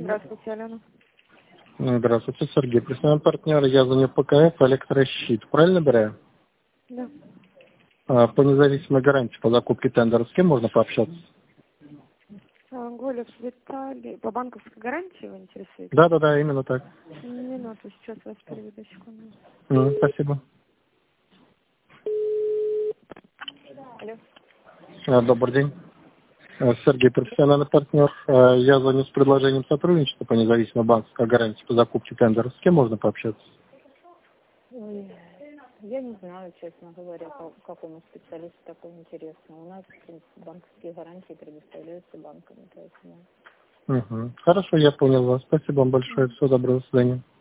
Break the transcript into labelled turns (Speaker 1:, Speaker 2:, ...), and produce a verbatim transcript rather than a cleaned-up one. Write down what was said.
Speaker 1: Здравствуйте, Алена.
Speaker 2: Здравствуйте, Сергей. Представляем партнера. Я звоню по ПКФ Электрощит. Правильно беру?
Speaker 1: Да.
Speaker 2: А, по независимой гарантии по закупке тендера. С кем можно пообщаться?
Speaker 1: А, Голев Виталий. По банковской гарантии вы интересуетесь?
Speaker 2: Да, да, да, именно так.
Speaker 1: Минуту, сейчас вас переведу, секунду.
Speaker 2: М, спасибо.
Speaker 1: Алло.
Speaker 2: А, добрый день. А, Сергей, профессиональный партнер. А, я звоню с предложением сотрудничества по независимой банковской гарантии по закупке тендера. С кем можно пообщаться?
Speaker 3: Ой, я не знаю, честно говоря, по какому специалисту такое интересно. У нас, в принципе, банковские гарантии предоставляются банками, поэтому...
Speaker 2: Угу. Хорошо, я понял вас. Спасибо вам большое. Всего доброго, до свидания.